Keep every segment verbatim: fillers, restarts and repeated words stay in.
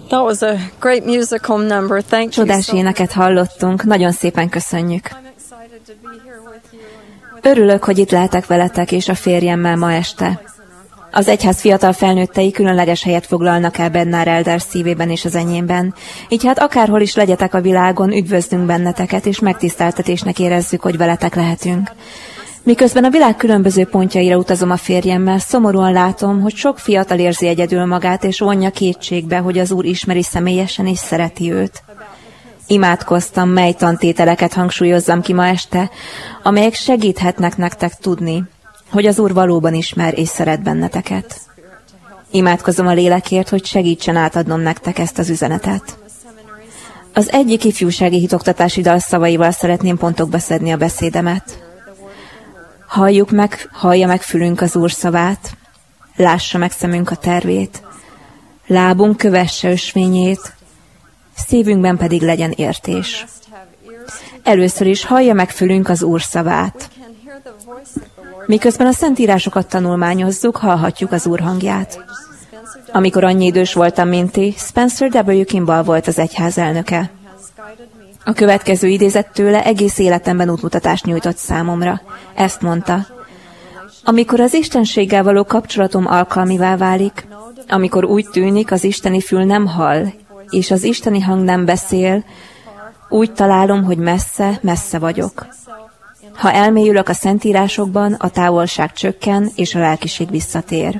That was a great musical number. Thank you. Csodás éneket hallottunk, nagyon szépen köszönjük. I'm excited to be here with you and Örülök, hogy itt lehetek veletek és a férjemmel ma este. Az egyház fiatal felnőttei különleges helyet foglalnak el Bednár Elder szívében és az enyémben. Így hát akárhol is legyetek a világon, üdvözlünk benneteket, és megtiszteltetésnek érezzük, hogy veletek lehetünk. Miközben a világ különböző pontjaira utazom a férjemmel, szomorúan látom, hogy sok fiatal érzi egyedül magát, és vonja kétségbe, hogy az Úr ismeri személyesen és szereti őt. Imádkoztam, mely tantételeket hangsúlyozzam ki ma este, amelyek segíthetnek nektek tudni, hogy az Úr valóban ismer és szeret benneteket. Imádkozom a lélekért, hogy segítsen átadnom nektek ezt az üzenetet. Az egyik ifjúsági hitoktatási dal szavaival szeretném pontokba szedni a beszédemet. Halljuk meg, hallja meg fülünk az Úr szavát, lássa meg szemünk a tervét, lábunk kövesse ösvényét, szívünkben pedig legyen értés. Először is hallja meg fülünk az Úr szavát. Miközben a szentírásokat tanulmányozzuk, hallhatjuk az Úr hangját. Amikor annyi idős voltam, mint ti, Spencer W. Kimball volt az egyház elnöke. A következő idézet tőle egész életemben útmutatást nyújtott számomra. Ezt mondta: amikor az istenséggel való kapcsolatom alkalmivá válik, amikor úgy tűnik, az isteni fül nem hall, és az isteni hang nem beszél, úgy találom, hogy messze, messze vagyok. Ha elmélyülök a szentírásokban, a távolság csökken, és a lelkiség visszatér.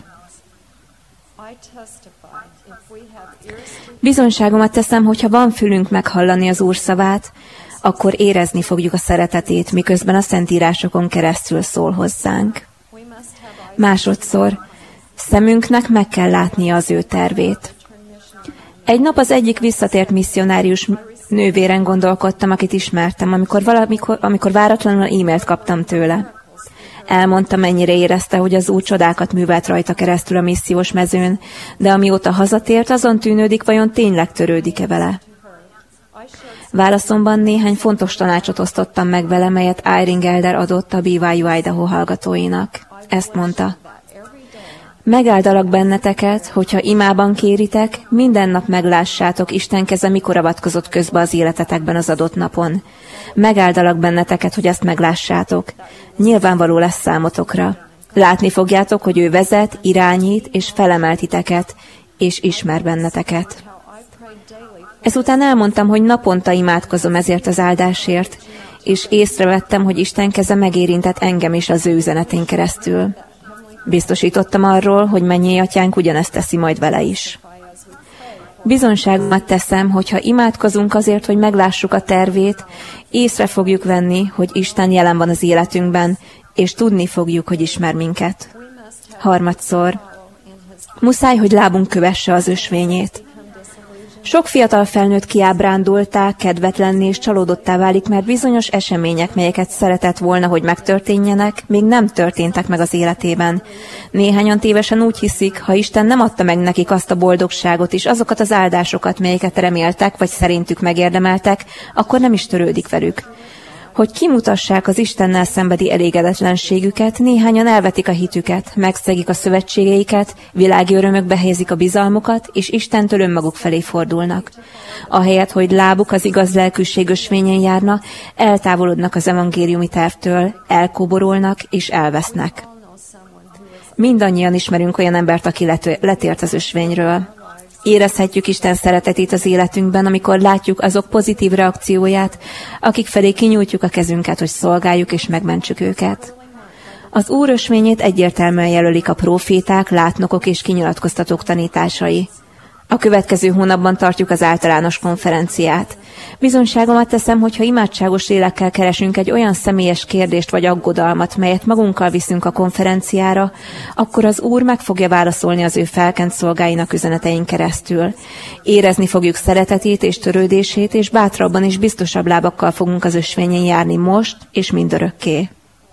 Bizonyságomat teszem, hogyha van fülünk meghallani az Úr szavát, akkor érezni fogjuk a szeretetét, miközben a szentírásokon keresztül szól hozzánk. Másodszor, szemünknek meg kell látnia az ő tervét. Egy nap az egyik visszatért misszionárius nővéren gondolkodtam, akit ismertem, amikor, valamikor, amikor váratlanul e-mailt kaptam tőle. Elmondta, mennyire érezte, hogy az Úr csodákat művelt rajta keresztül a missziós mezőn, de amióta hazatért, azon tűnődik, vajon tényleg törődik-e vele. Válaszomban néhány fontos tanácsot osztottam meg vele, melyet Eyring Elder adott a bé vé u Idaho hallgatóinak. Ezt mondta: megáldalak benneteket, hogyha imában kéritek, minden nap meglássátok, Isten keze mikor avatkozott közbe az életetekben az adott napon. Megáldalak benneteket, hogy ezt meglássátok. Nyilvánvaló lesz számotokra. Látni fogjátok, hogy ő vezet, irányít és felemel titeket, és ismer benneteket. Ezután elmondtam, hogy naponta imádkozom ezért az áldásért, és észrevettem, hogy Isten keze megérintett engem is az ő üzenetén keresztül. Biztosítottam arról, hogy mennyei atyánk ugyanezt teszi majd vele is. Bizonyságomat teszem, hogy ha imádkozunk azért, hogy meglássuk a tervét, észre fogjuk venni, hogy Isten jelen van az életünkben, és tudni fogjuk, hogy ismer minket. Harmadszor, muszáj, hogy lábunk kövesse az ösvényét. Sok fiatal felnőtt kiábrándultá, kedvetlenné és csalódottá válik, mert bizonyos események, melyeket szeretett volna, hogy megtörténjenek, még nem történtek meg az életében. Néhányan tévesen úgy hiszik, ha Isten nem adta meg nekik azt a boldogságot és azokat az áldásokat, melyeket reméltek, vagy szerintük megérdemeltek, akkor nem is törődik velük. Hogy kimutassák az Istennel szembeni elégedetlenségüket, néhányan elvetik a hitüket, megszegik a szövetségeiket, világi örömökbe helyezik a bizalmukat, és Istentől önmaguk felé fordulnak. Ahelyett, hogy lábuk az igaz lelkűség ösvényen járna, eltávolodnak az evangéliumi tervtől, elkóborolnak és elvesznek. Mindannyian ismerünk olyan embert, aki letért az ösvényről. Érezhetjük Isten szeretetét az életünkben, amikor látjuk azok pozitív reakcióját, akik felé kinyújtjuk a kezünket, hogy szolgáljuk és megmentsük őket. Az Úr ösvényét egyértelműen jelölik a próféták, látnokok és kinyilatkoztatók tanításai. A következő hónapban tartjuk az általános konferenciát. Bizonyságomat teszem, hogy ha imádságos lélekkel keresünk egy olyan személyes kérdést vagy aggodalmat, melyet magunkkal viszünk a konferenciára, akkor az Úr meg fogja válaszolni az ő felkent szolgáinak üzenetein keresztül. Érezni fogjuk szeretetét és törődését, és bátrabban és biztosabb lábakkal fogunk az ösvényen járni most és mindörökké.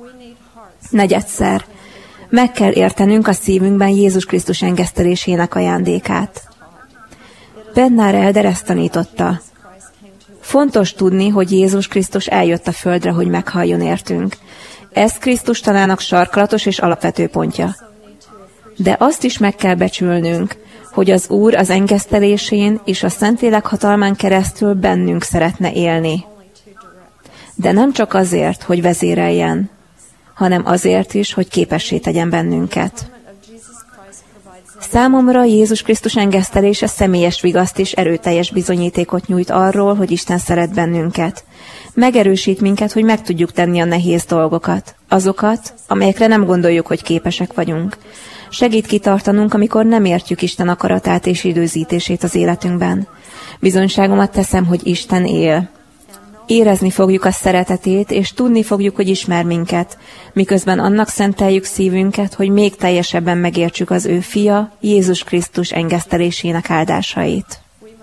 Negyedszer. Meg kell értenünk a szívünkben Jézus Krisztus engesztelésének ajándékát. Bednár Elder ezt tanította. Fontos tudni, hogy Jézus Krisztus eljött a földre, hogy meghalljon értünk. Ez Krisztus tanának sarkalatos és alapvető pontja. De azt is meg kell becsülnünk, hogy az Úr az engesztelésén és a Szentlélek hatalmán keresztül bennünk szeretne élni. De nem csak azért, hogy vezéreljen, hanem azért is, hogy képessé tegyen bennünket. Számomra Jézus Krisztus engesztelése személyes vigaszt és erőteljes bizonyítékot nyújt arról, hogy Isten szeret bennünket. Megerősít minket, hogy meg tudjuk tenni a nehéz dolgokat, azokat, amelyekre nem gondoljuk, hogy képesek vagyunk. Segít kitartanunk, amikor nem értjük Isten akaratát és időzítését az életünkben. Bizonyságomat teszem, hogy Isten él. Érezni fogjuk a szeretetét, és tudni fogjuk, hogy ismer minket, miközben annak szenteljük szívünket, hogy még teljesebben megértsük az ő fia, Jézus Krisztus engesztelésének áldásait.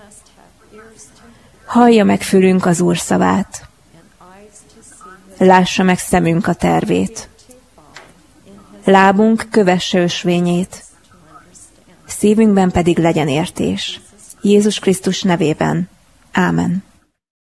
Hallja meg fülünk az Úr szavát. Lássa meg szemünk a tervét. Lábunk kövesse ösvényét. Szívünkben pedig legyen értés. Jézus Krisztus nevében. Ámen.